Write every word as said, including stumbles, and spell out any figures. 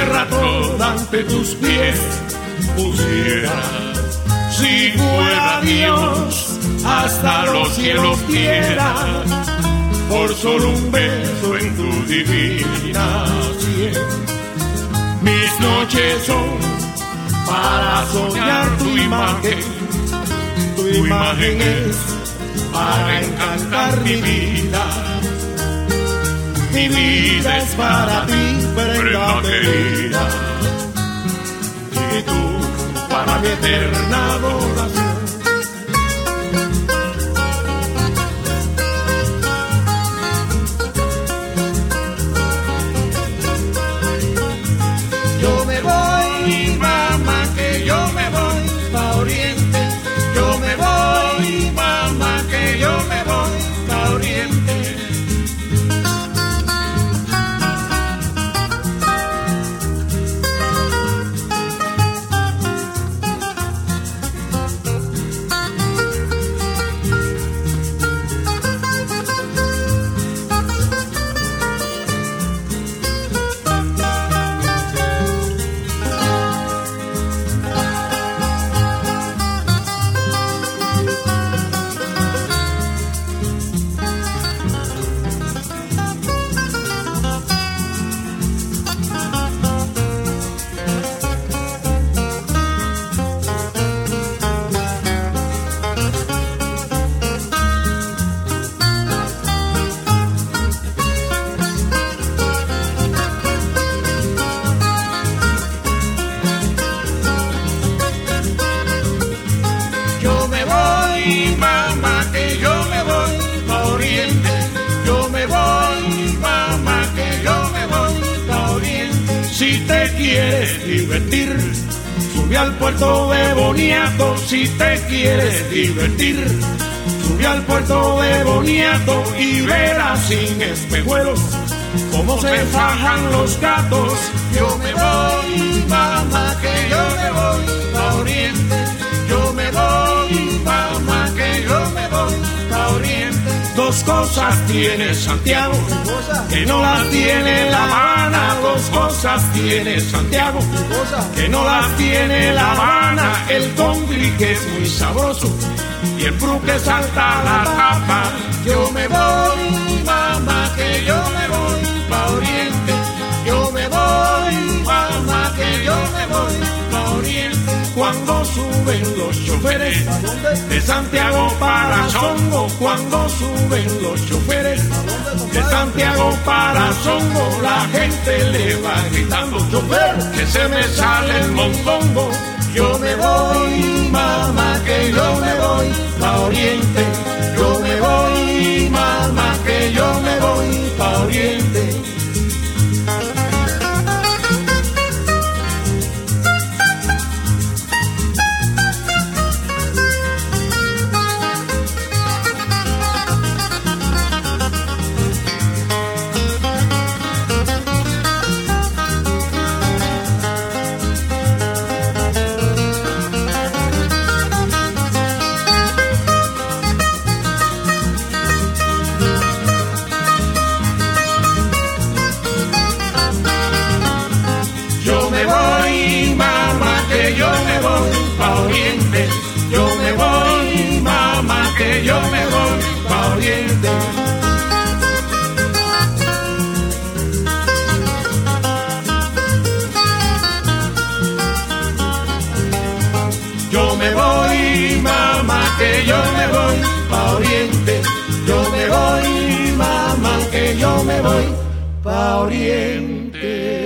tierra toda ante tus pies pusiera. Si fuera Dios, hasta los cielos diera, por solo un beso en tu divina sien. Mis noches son para soñar tu imagen, tu imagen es para encantar mi vida. Mi vida es para ti, prenda querida, y tú para mi eterna adoración. Yo me voy, mamá, que yo me voy pa' Oriente. Yo me voy, mamá, que yo me voy pa' Oriente. Mamá, que yo me voy pa' Oriente. Yo me voy, mamá, que yo me voy pa' Oriente. Si te quieres divertir, sube al puerto de Boniato. Si te quieres divertir, sube al puerto de Boniato y verás sin espejuelos cómo se fajan los gatos. Yo me voy, mamá, que yo me voy pa' Oriente. Yo me voy, mamá, que yo me voy pa' Oriente. Dos cosas tiene Santiago que no las tiene La Habana. Dos cosas tiene Santiago que no las tiene La Habana. El congri que es muy sabroso y el fru que salta la tapa. Yo me voy, mamá, que yo me voy pa' Oriente. Yo me voy, mamá, que yo me voy pa' Oriente. Cuando suben los choferes de Santiago para Songo, cuando suben los choferes de Santiago para Songo, la gente le va gritando: chofer, que se me sale el mondongo. Yo me voy, mamá, que yo me voy pa' Oriente. Yo me voy, mamá, que yo me voy pa' Oriente. Yo me voy, mamá, que yo me voy pa' Oriente. Yo me voy, mamá, que yo me voy pa' Oriente. Yo me voy, mamá, que yo me voy pa' Oriente. Yo me voy, mamá, que yo me voy pa' Oriente.